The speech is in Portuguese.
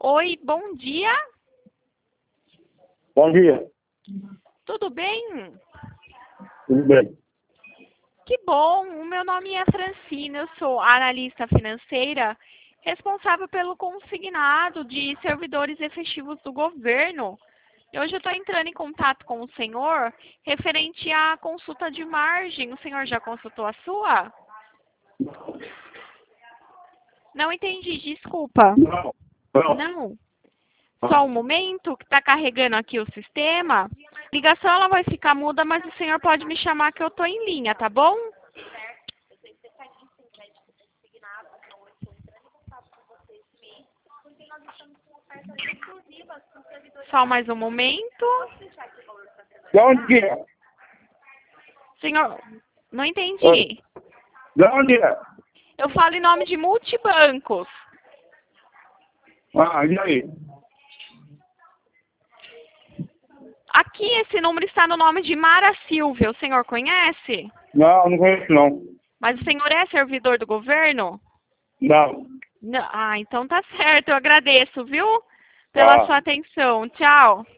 Oi, bom dia. Bom dia. Tudo bem? Tudo bem? Que bom. O meu nome é Francina, eu sou analista financeira, responsável pelo consignado de servidores efetivos do governo. E hoje eu estou entrando em contato com o senhor referente à consulta de margem. O senhor já consultou a sua? Não entendi, desculpa. Não. Não. Só um momento, que está carregando aqui o sistema. A ligação ela vai ficar muda, mas o senhor pode me chamar que eu estou em linha, tá bom? Só mais um momento. De onde que é? Senhor, não entendi. De onde é? Eu falo em nome de multibancos. Ah, e aí? Aqui esse número está no nome de Mara Silvia. O senhor conhece? Não, não conheço não. Mas o senhor é servidor do governo? Não. Não. Ah, então tá certo. Eu agradeço, viu? Pela sua atenção. Tchau.